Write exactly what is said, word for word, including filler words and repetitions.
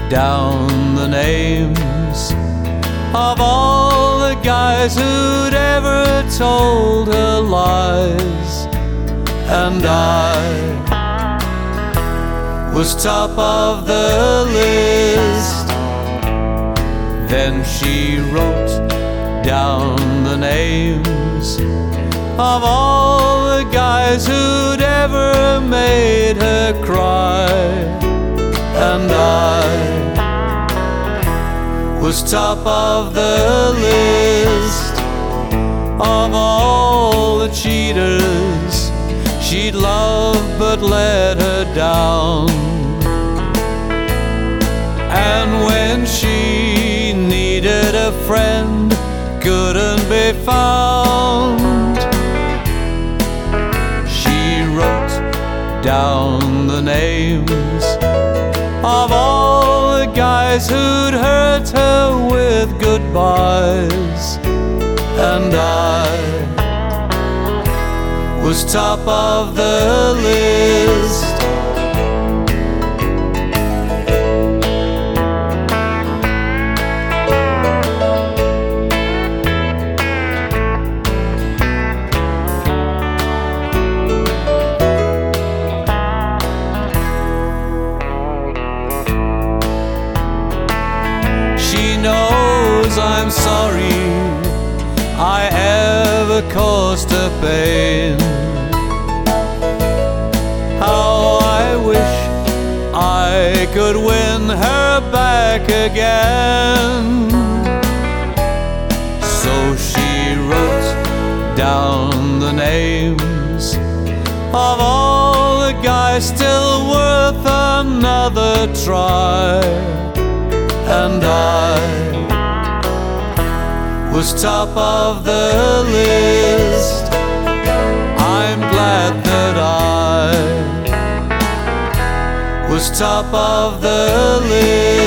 down the names of all the guys who'd ever told her lies, and I was top of the list. Then she wrote down the names of all the guys who'd ever made her cry, and I was top of the list of all the cheaters she'd loved but let her down. And when she needed a friend, couldn't be found, she wrote down the names of all the guys who'd hurt her with goodbyes, and I was top of the list. She knows I'm sorry I ever caused her pain. How I wish I could win her back again. So she wrote down the names of all the guys still worth another try, and I was top of the list. I'm glad that I was top of the list.